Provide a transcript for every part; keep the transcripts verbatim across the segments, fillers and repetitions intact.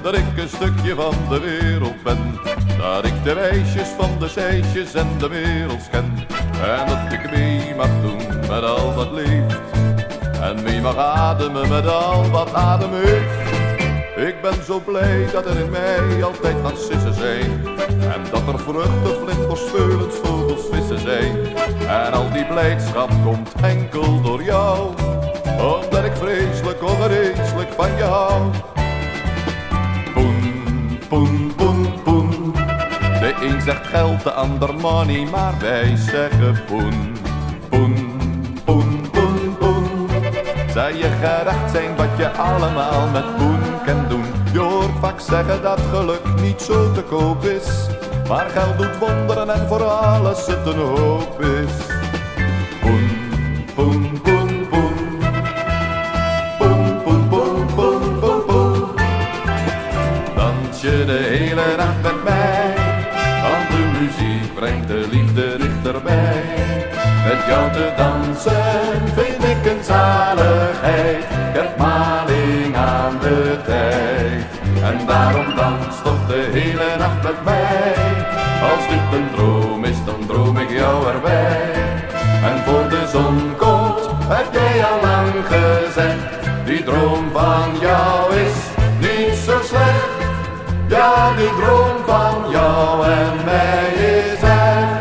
dat ik een stukje van de wereld ben. Dat ik de wijsjes van de zeisjes en de wereld ken. En dat ik mee mag doen met al wat leeft. En mee mag ademen met al wat adem heeft. Ik ben zo blij dat er in mij altijd narcissen zijn. En dat er vruchten, vlinders, veulens, vogels, vissen zijn. En al die blijdschap komt enkel door jou. Omdat ik vreselijk ongeneeslijk van je hou. Poen, poen, poen, poen. De een zegt geld, de ander money, maar wij zeggen poen. Poen, poen, poen, poen. Zou je gerecht zijn wat je allemaal met poen kan doen. Je hoort vaak zeggen dat geluk niet zo te koop is. Maar geld doet wonderen en voor alles het een hoop is. Poen, poen, poen, poen. Poen, poen, poen, poen, poen, poen. Dans je de hele nacht met mij, want de muziek brengt de liefde dichterbij. Met jou te dansen vind ik een zaligheid. Ik heb maling aan de tijd. En daarom dans toch de hele nacht met mij. Als dit een droom is, dan droom ik jou erbij. En voor de zon komt, heb jij al lang gezegd. Die droom van jou is niet zo slecht. Ja, die droom van jou en mij is echt.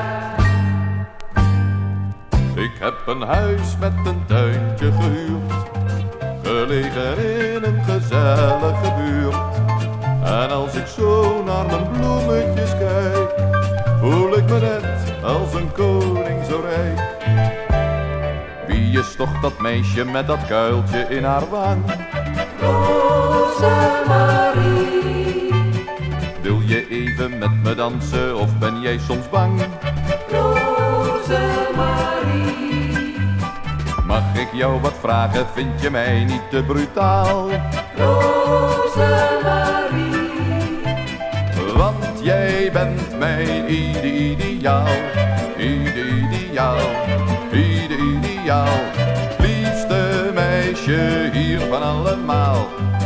Ik heb een huis met een tuintje gehuurd, gelegen in een gezellige buurt. En als ik zo naar mijn bloemetjes kijk, voel ik me net als een koning zo rijk. Wie is toch dat meisje met dat kuiltje in haar wang? Rosemarie. Wil je even met me dansen of ben jij soms bang? Rosemarie. Mag ik jou wat vragen, vind je mij niet te brutaal? Rosemarie. Want jij bent mijn ideaal, ideaal, ideaal. Liefste meisje hier van allemaal.